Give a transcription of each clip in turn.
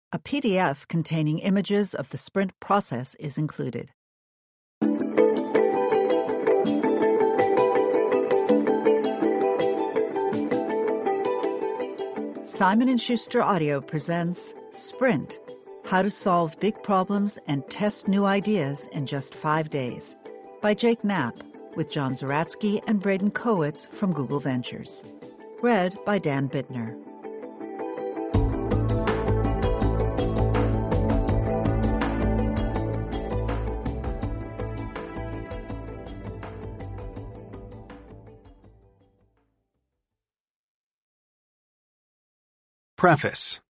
A PDF containing images of the Sprint process is included. Simon & Schuster Audio presents Sprint, How to Solve Big Problems and Test New Ideas in Just 5 Days, by Jake Knapp, with John Zeratsky and Braden Kowitz from Google Ventures. Read by Dan Bittner. Preface.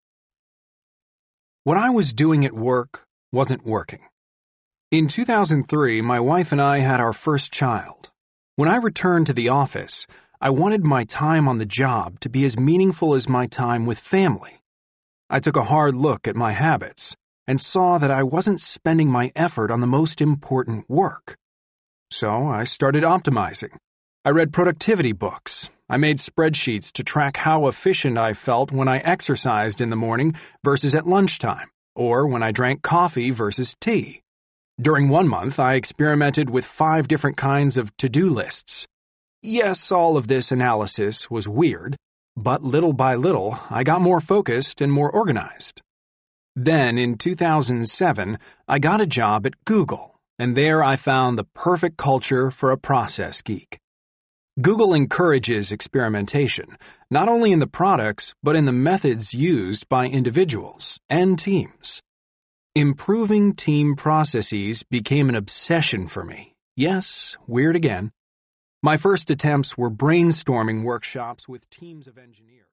What I was doing at work wasn't working. In 2003, my wife and I had our first child. When I returned to the office, I wanted my time on the job to be as meaningful as my time with family. I took a hard look at my habits and saw that I wasn't spending my effort on the most important work. So I started optimizing. I read productivity books. I made spreadsheets to track how efficient I felt when I exercised in the morning versus at lunchtime, or when I drank coffee versus tea. During 1 month, I experimented with 5 different kinds of to-do lists. Yes, all of this analysis was weird, but little by little, I got more focused and more organized. Then, in 2007, I got a job at Google, and there I found the perfect culture for a process geek. Google encourages experimentation, not only in the products, but in the methods used by individuals and teams. Improving team processes became an obsession for me. Yes, weird again. My first attempts were brainstorming workshops with teams of engineers.